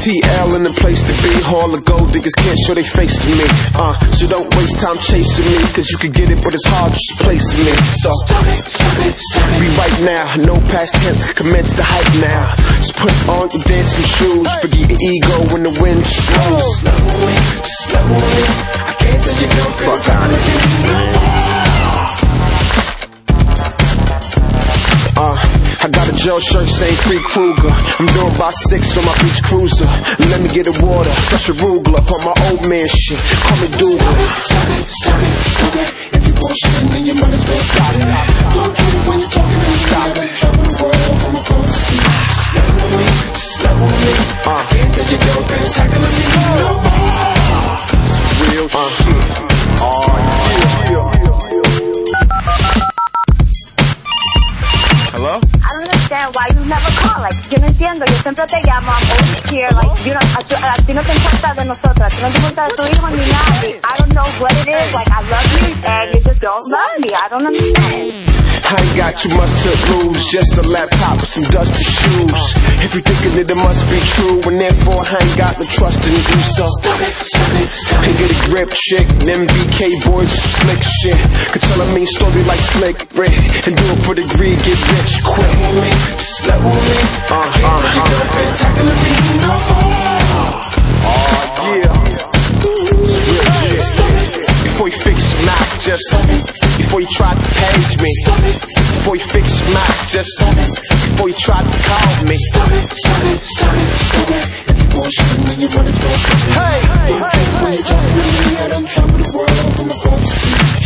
TL in the place to be. Hall of gold diggers can't show they face to me. So don't waste time chasing me, cause you can get it, but it's hard just placing me. So stop it. Be right now, no past tense, commence the hype now. Just put on your dancing shoes, forget your ego when the wind slows. Slow it, I can't tell your girlfriend time to I got a Joe shirt saying Free Kruger. I'm doing about 6 on my beach cruiser. Let me get the water, fresh arugula. On my old man shit, call me Dougal. Stop it. If you bullshitting, then you might as well stop it. Don't do it when you're talking to me. Stop it. Travel the world from across the sea. Slow me. I can't tell your girlfriend tackling me no more. It's real shit. Yeah. Hello? I don't understand why you never call. Like, yo no entiendo, yo siempre te llamo, I'm always here. Like, you know, a ti no te importa de nosotros, a ti no te importa de tu hijo ni nadie. I don't know what it is, like, I love you, and you just don't love me. I don't understand. I ain't got too much to lose, just a laptop with some dusty shoes. If you thinking that it must be true, and therefore I ain't got no trust in you, so stop it. Hey, get a grip, chick, them BK boys some slick shit. Could tell a mean story like Slick Rick, and do it for the greed, get rich quick. Slow me, yeah. Before you fix your mouth, just before you try to page me. Before you fix your mouth, just before you try to call me. Stop it. If you bullshitting, then you run as well. Hey. When you talk to me, I don't travel the world from across the sea.